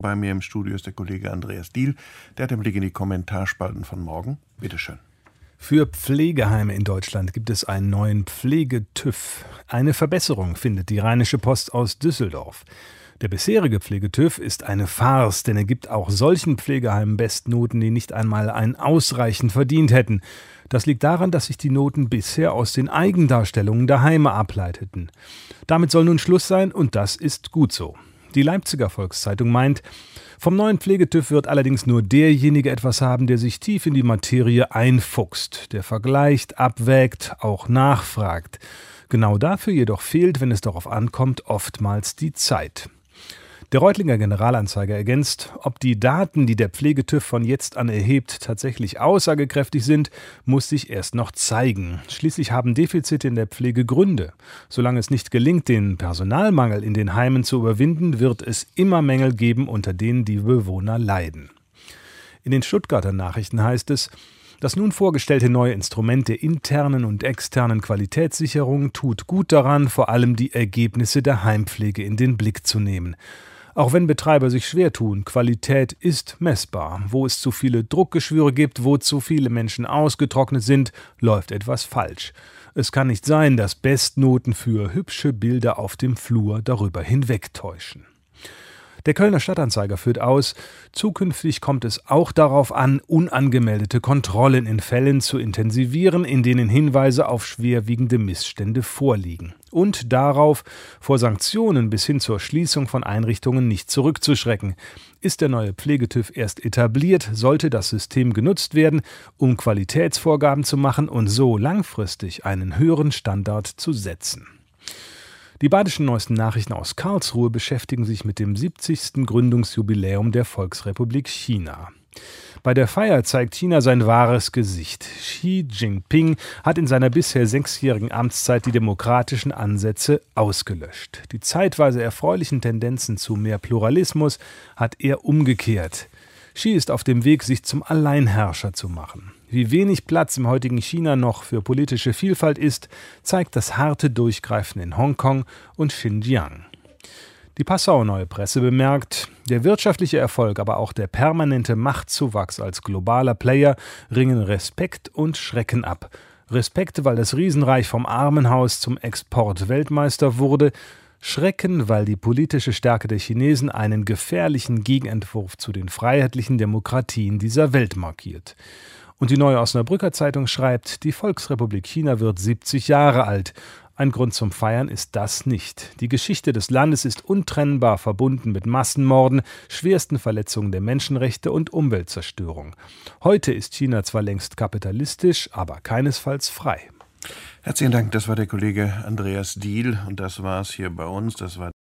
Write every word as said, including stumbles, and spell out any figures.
Bei mir im Studio ist der Kollege Andreas Diehl. Der hat den Blick in die Kommentarspalten von morgen. Bitte schön. Für Pflegeheime in Deutschland gibt es einen neuen Pflegetüv. Eine Verbesserung findet die Rheinische Post aus Düsseldorf. Der bisherige Pflegetüv ist eine Farce, denn er gibt auch solchen Pflegeheimen Bestnoten, die nicht einmal ein Ausreichen verdient hätten. Das liegt daran, dass sich die Noten bisher aus den Eigendarstellungen der Heime ableiteten. Damit soll nun Schluss sein und das ist gut so. Die Leipziger Volkszeitung meint, vom neuen Pflegetüv wird allerdings nur derjenige etwas haben, der sich tief in die Materie einfuchst, der vergleicht, abwägt, auch nachfragt. Genau dafür jedoch fehlt, wenn es darauf ankommt, oftmals die Zeit. Der Reutlinger Generalanzeiger ergänzt, ob die Daten, die der Pflegetüv von jetzt an erhebt, tatsächlich aussagekräftig sind, muss sich erst noch zeigen. Schließlich haben Defizite in der Pflege Gründe. Solange es nicht gelingt, den Personalmangel in den Heimen zu überwinden, wird es immer Mängel geben, unter denen die Bewohner leiden. In den Stuttgarter Nachrichten heißt es, das nun vorgestellte neue Instrument der internen und externen Qualitätssicherung tut gut daran, vor allem die Ergebnisse der Heimpflege in den Blick zu nehmen. Auch wenn Betreiber sich schwer tun, Qualität ist messbar. Wo es zu viele Druckgeschwüre gibt, wo zu viele Menschen ausgetrocknet sind, läuft etwas falsch. Es kann nicht sein, dass Bestnoten für hübsche Bilder auf dem Flur darüber hinwegtäuschen. Der Kölner Stadtanzeiger führt aus, zukünftig kommt es auch darauf an, unangemeldete Kontrollen in Fällen zu intensivieren, in denen Hinweise auf schwerwiegende Missstände vorliegen. Und darauf, vor Sanktionen bis hin zur Schließung von Einrichtungen nicht zurückzuschrecken. Ist der neue Pflegetüv erst etabliert, sollte das System genutzt werden, um Qualitätsvorgaben zu machen und so langfristig einen höheren Standard zu setzen. Die badischen neuesten Nachrichten aus Karlsruhe beschäftigen sich mit dem siebzigsten Gründungsjubiläum der Volksrepublik China. Bei der Feier zeigt China sein wahres Gesicht. Xi Jinping hat in seiner bisher sechsjährigen Amtszeit die demokratischen Ansätze ausgelöscht. Die zeitweise erfreulichen Tendenzen zu mehr Pluralismus hat er umgekehrt. Xi ist auf dem Weg, sich zum Alleinherrscher zu machen. Wie wenig Platz im heutigen China noch für politische Vielfalt ist, zeigt das harte Durchgreifen in Hongkong und Xinjiang. Die Passauer Neue Presse bemerkt, der wirtschaftliche Erfolg, aber auch der permanente Machtzuwachs als globaler Player ringen Respekt und Schrecken ab. Respekt, weil das Riesenreich vom Armenhaus zum Exportweltmeister wurde, Schrecken, weil die politische Stärke der Chinesen einen gefährlichen Gegenentwurf zu den freiheitlichen Demokratien dieser Welt markiert. Und die Neue Osnabrücker Zeitung schreibt, die Volksrepublik China wird siebzig Jahre alt. Ein Grund zum Feiern ist das nicht. Die Geschichte des Landes ist untrennbar verbunden mit Massenmorden, schwersten Verletzungen der Menschenrechte und Umweltzerstörung. Heute ist China zwar längst kapitalistisch, aber keinesfalls frei. Herzlichen Dank, das war der Kollege Andreas Diehl und das war's hier bei uns. Das war